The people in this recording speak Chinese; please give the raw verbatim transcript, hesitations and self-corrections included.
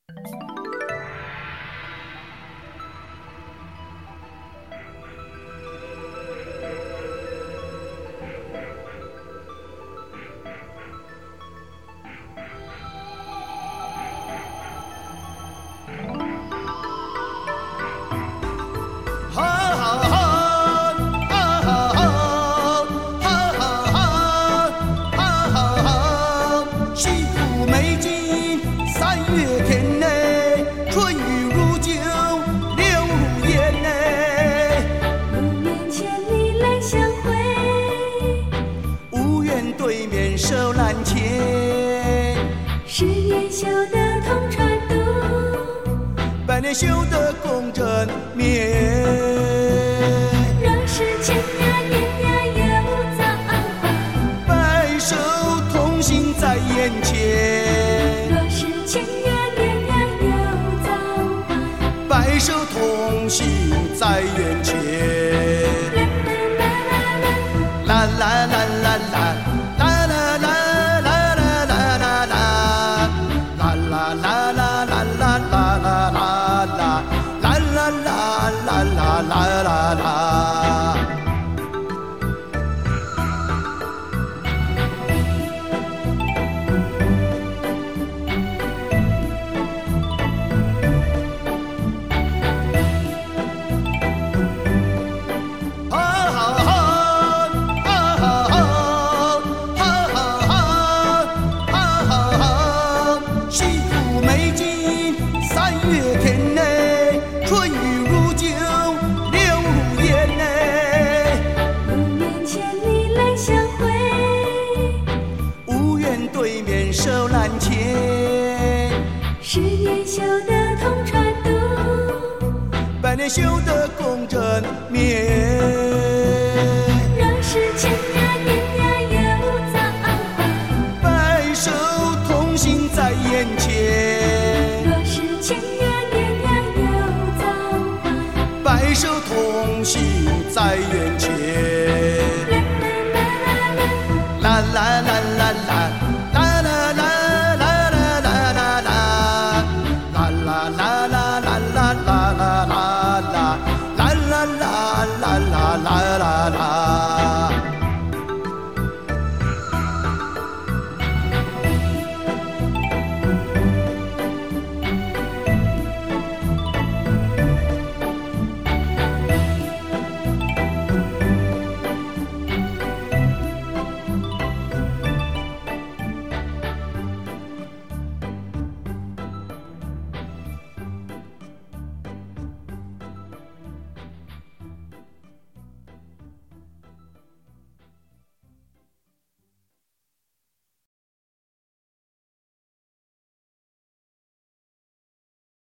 修得共枕眠， 若是千呀年呀又早晚， 白首同行在眼前。 若是千呀年呀又早晚， 白首同行在眼前。啦啦啦啦啦。啦啦啦，啊哈哈，啊哈哈，啊哈哈，啊哈哈，西湖美景，三月天内，春雨如酒。手难牵， 十年修得同船渡， 百年修得共枕眠。